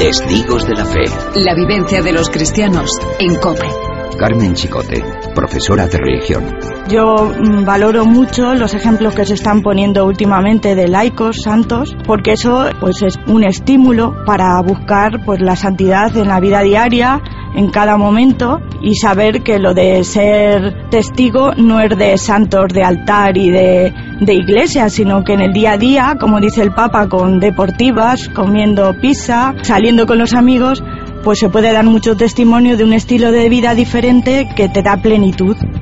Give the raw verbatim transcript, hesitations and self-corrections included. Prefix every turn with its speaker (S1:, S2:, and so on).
S1: Testigos de la Fe.
S2: La vivencia de los cristianos en COPE.
S1: Carmen Chicote, profesora de religión.
S3: Yo mmm, valoro mucho los ejemplos que se están poniendo últimamente de laicos, santos, porque eso pues es un estímulo para buscar pues la santidad en la vida diaria, en cada momento, y saber que lo de ser testigo no es de santos de altar y de, de iglesia, sino que en el día a día, como dice el Papa, con deportivas, comiendo pizza, saliendo con los amigos, pues se puede dar mucho testimonio de un estilo de vida diferente que te da plenitud.